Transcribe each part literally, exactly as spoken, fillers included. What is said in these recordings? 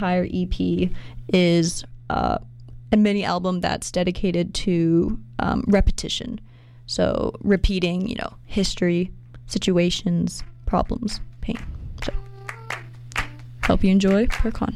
entire E P is uh, a mini album that's dedicated to um, repetition. So repeating, you know, history, situations, problems, pain. So hope you enjoy Percon.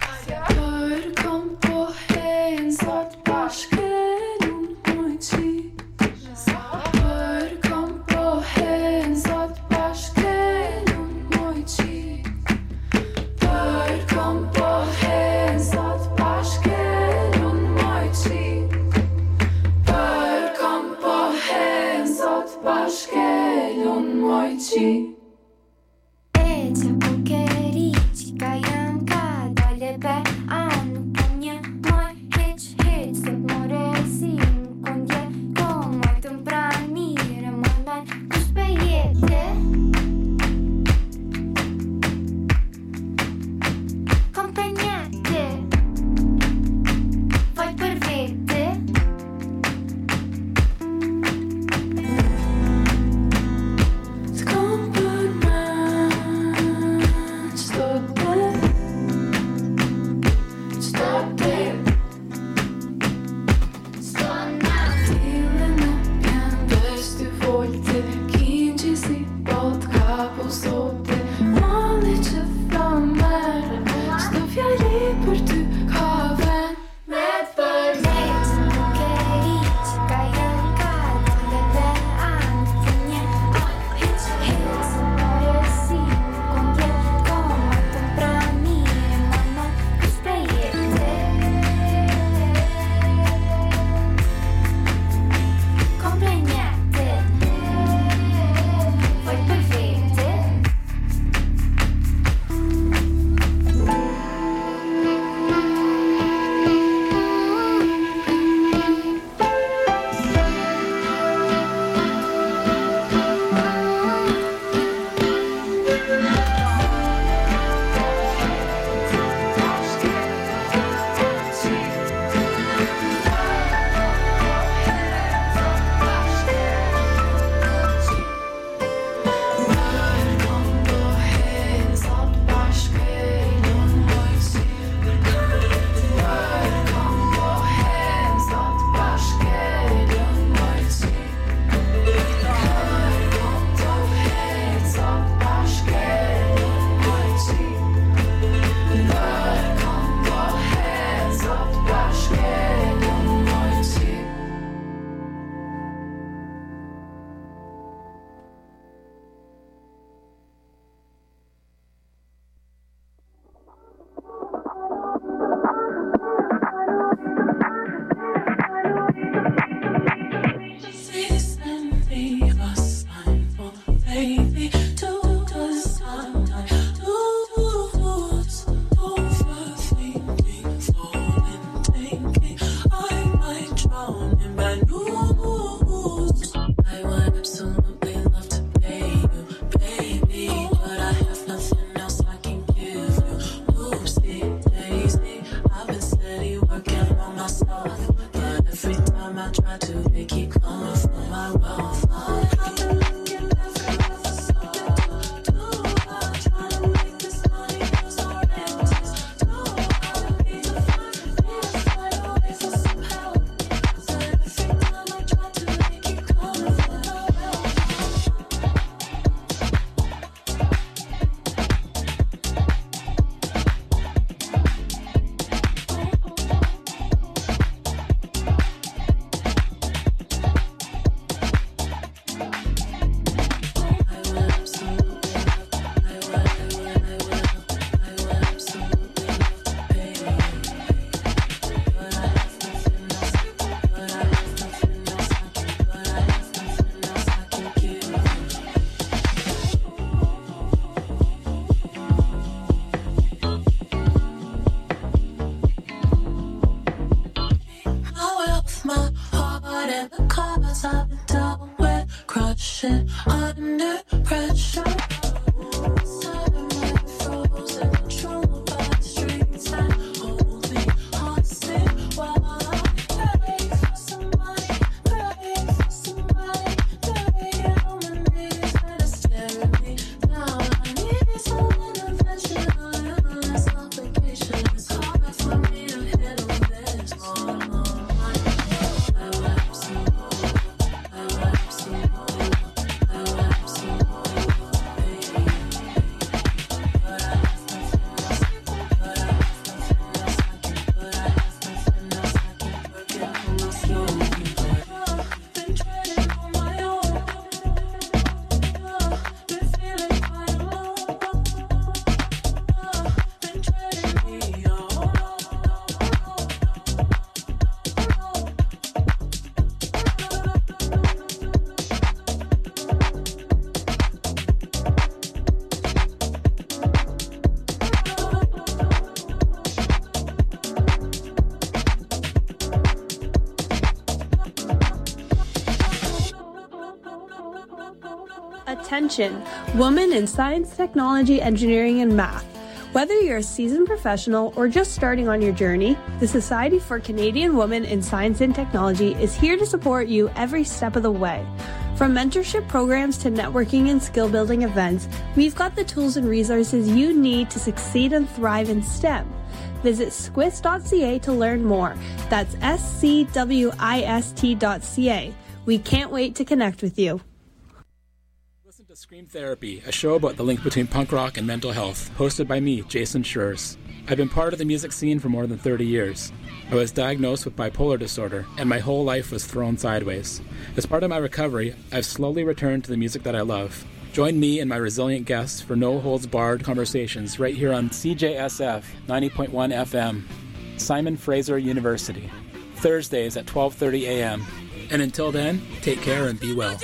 It's hard Attention, women in science, technology, engineering, and math. Whether you're a seasoned professional or just starting on your journey, the Society for Canadian Women in Science and Technology is here to support you every step of the way. From mentorship programs to networking and skill building events, we've got the tools and resources you need to succeed and thrive in STEM. Visit squist dot c a to learn more. That's S C W I S T dot C A. We can't wait to connect with you. Listen to Scream Therapy, a show about the link between punk rock and mental health, hosted by me, Jason Schurz. I've been part of the music scene for more than thirty years. I was diagnosed with bipolar disorder, and my whole life was thrown sideways. As part of my recovery, I've slowly returned to the music that I love. Join me and my resilient guests for no-holds-barred conversations right here on C J S F ninety point one F M, Simon Fraser University, Thursdays at twelve thirty a.m. And until then, take care and be well.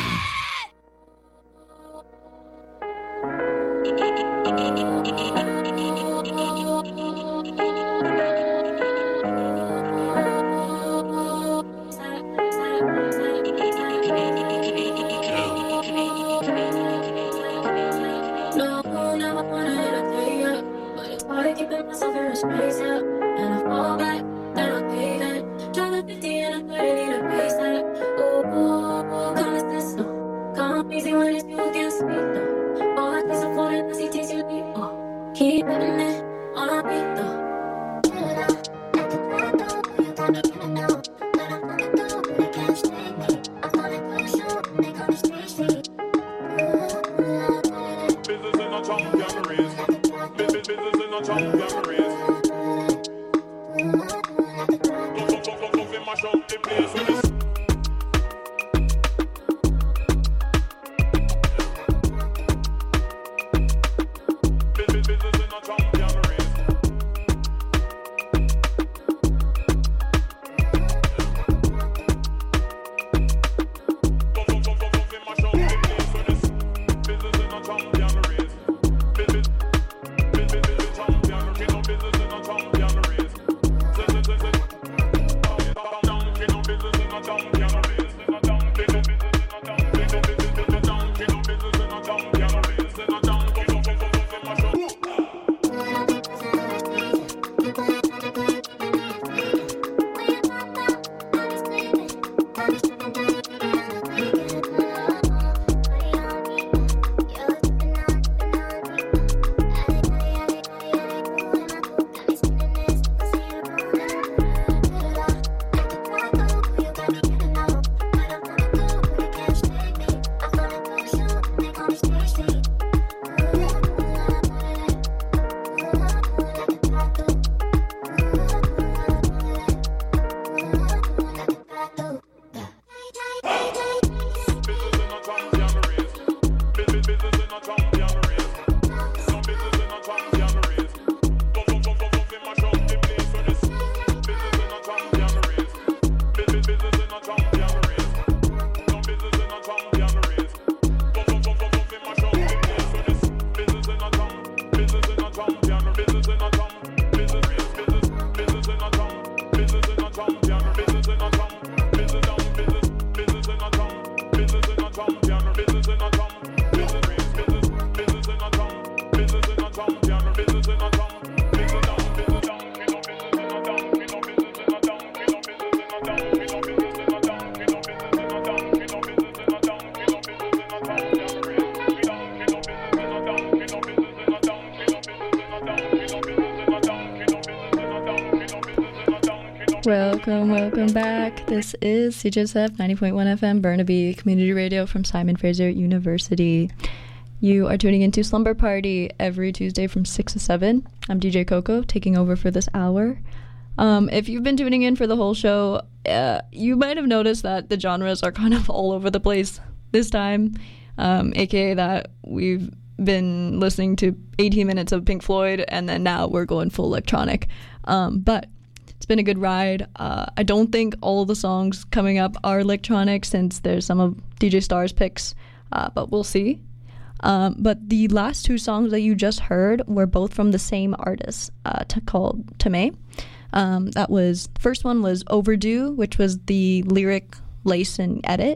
Welcome, welcome back. This is C J S F ninety point one F M, Burnaby Community Radio from Simon Fraser University. You are tuning into Slumber Party every Tuesday from six to seven. I'm D J Coco, taking over for this hour. Um, if you've been tuning in for the whole show, uh, you might have noticed that the genres are kind of all over the place this time, um, aka that we've been listening to eighteen minutes of Pink Floyd, and then now we're going full electronic. Um, but it's been a good ride. Uh, I don't think all the songs coming up are electronic since there's some of D J Star's picks, uh, but we'll see. Um, but the last two songs that you just heard were both from the same artist, uh, t- called Tamé. Um, that was, the first one was Overdue, which was the lyric, lace, and edit.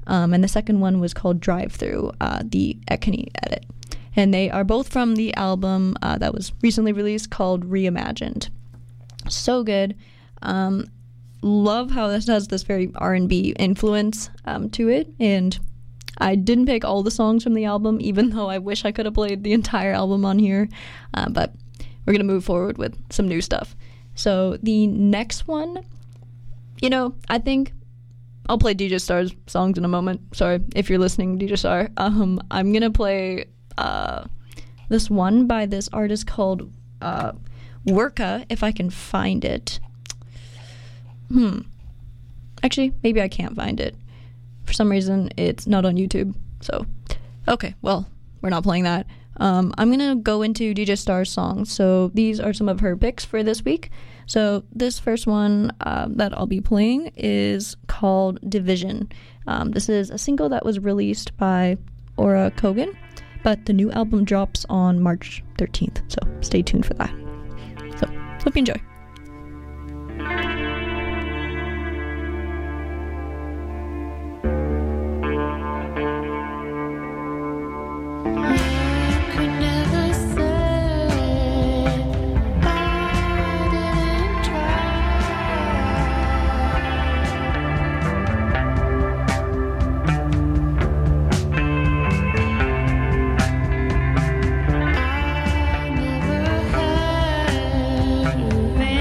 Um, and the second one was called Drive Through, uh, the Ekony edit. And they are both from the album uh, that was recently released called Reimagined. So good. Um, love how this has this very R and B influence um, to it. And I didn't pick all the songs from the album, even though I wish I could have played the entire album on here. Uh, but we're going to move forward with some new stuff. So the next one, you know, I think I'll play D J Star's songs in a moment. Sorry if you're listening, D J Star. Um, I'm going to play uh, this one by this artist called uh, Worka, if I can find it. Hmm. Actually, maybe I can't find it. For some reason, it's not on YouTube. So, okay, well, we're not playing that. Um, I'm going to go into D J Star's songs. So these are some of her picks for this week. So this first one uh, that I'll be playing is called Division. Um, this is a single that was released by Aura Kogan, but the new album drops on March thirteenth. So stay tuned for that. So hope you enjoy. Rain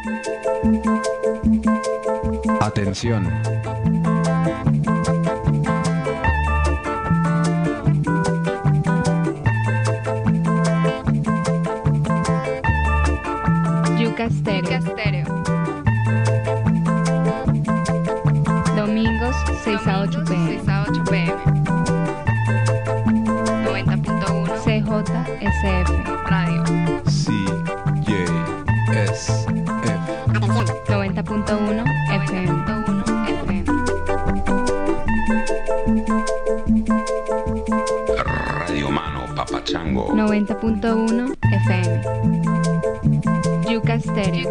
Atención. Yuca Stereo. Domingos seis a ocho pm. noventa punto uno C J S F Radio. C J S F. noventa punto uno F M. Radio Mano Papachango. noventa punto uno F M. Yuca Stereo.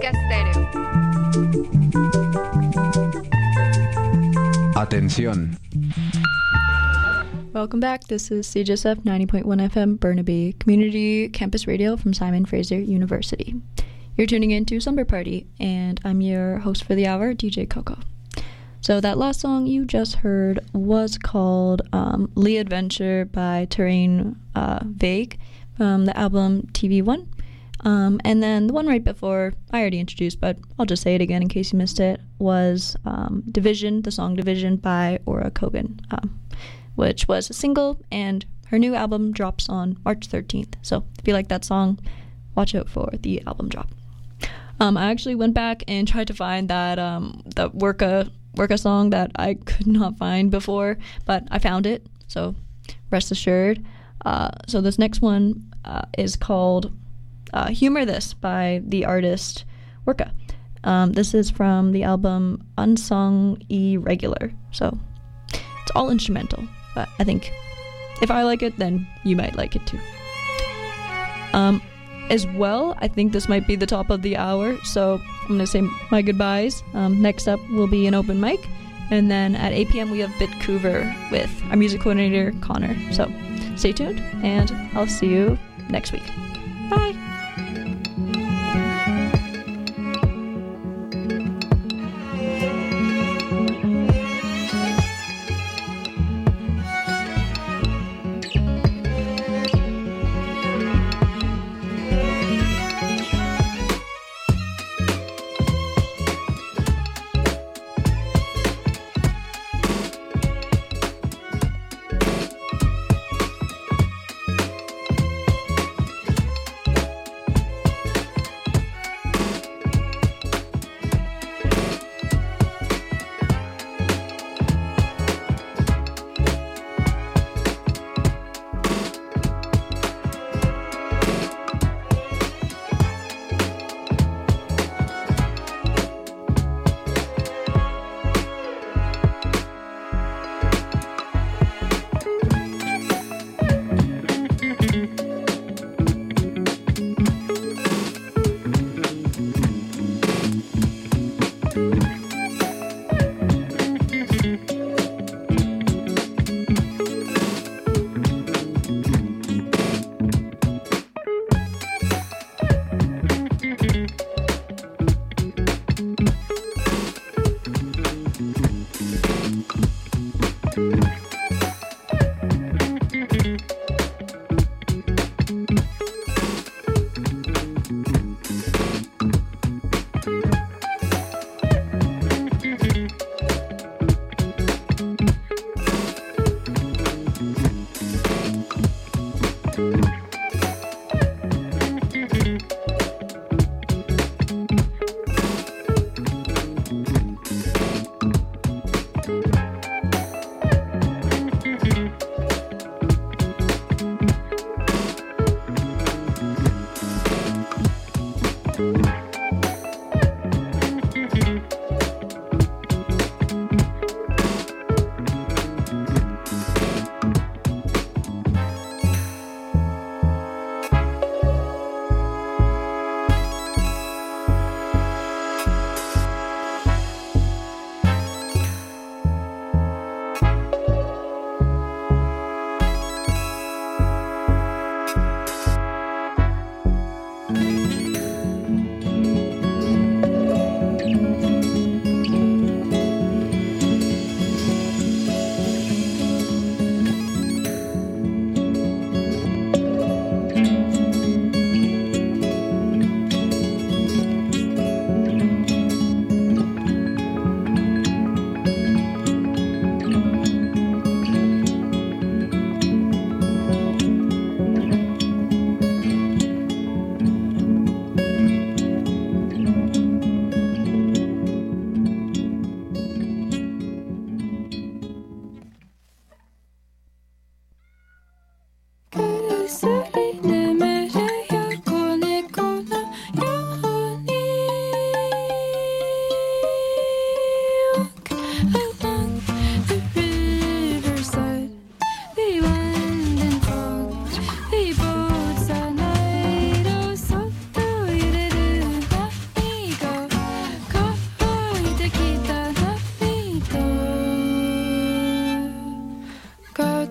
Atención. Welcome back. This is C J S F ninety point one F M Burnaby Community Campus Radio from Simon Fraser University. You're tuning in to Slumber Party, and I'm your host for the hour, D J Coco. So that last song you just heard was called um, Lee Adventure by Terrain uh, Vague from the album T V one. Um, and then the one right before, I already introduced, but I'll just say it again in case you missed it, was um, Division, the song Division by Aura Kogan, um, which was a single, and her new album drops on March thirteenth. So if you like that song, watch out for the album drop. Um, I actually went back and tried to find that um, the Worka, Worka song that I could not find before, but I found it, so rest assured. Uh, so this next one uh, is called Uh, Humor This by the artist Worka. Um, this is from the album Unsung Irregular. So it's all instrumental, but I think if I like it, then you might like it too. Um, as well, I think this might be the top of the hour, so I'm going to say my goodbyes. Um, next up will be an open mic, and then at eight p.m. we have Bitcouver with our music coordinator, Connor. So stay tuned, and I'll see you next week. Bye!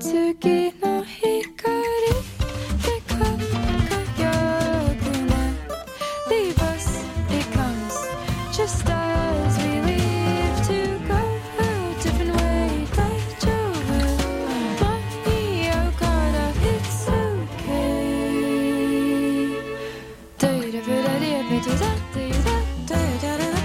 月の光で輝くね Leave us becomes just as we leave to go a different way 大丈夫間に合うから It's okay ダイラブラリアベテダダイラダイラダイラ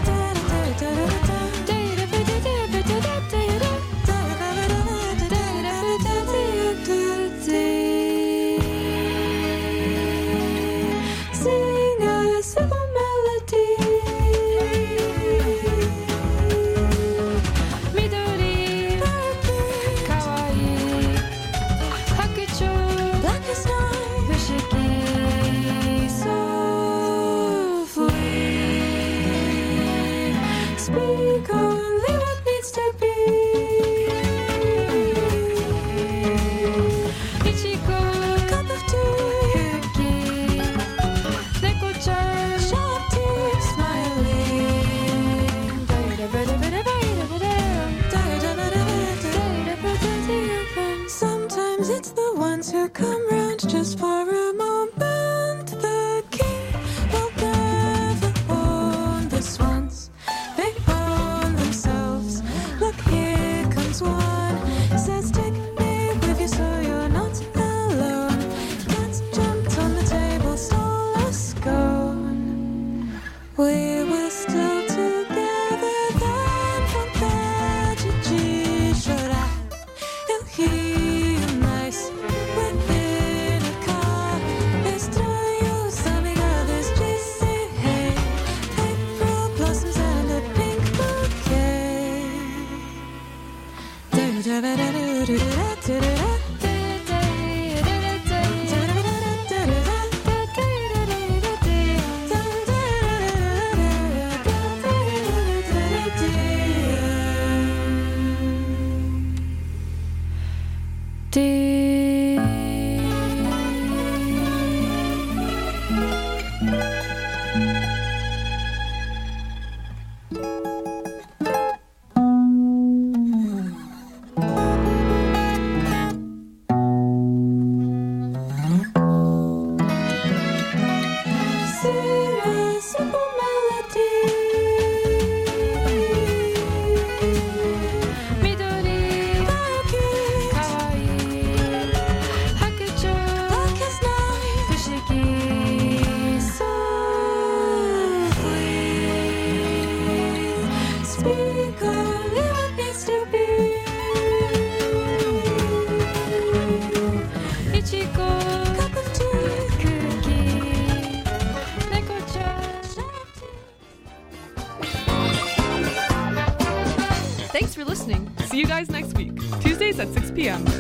It's the ones who come round just for a moment. The king will never own this once. They own themselves. Look, here comes one. Says, take me with you so you're not alone. Cats jumped on the table, stole a scone. We were still together then. Fantagy, should I? He'll hear. Thanks for listening. See you guys next week, Tuesdays at six p.m.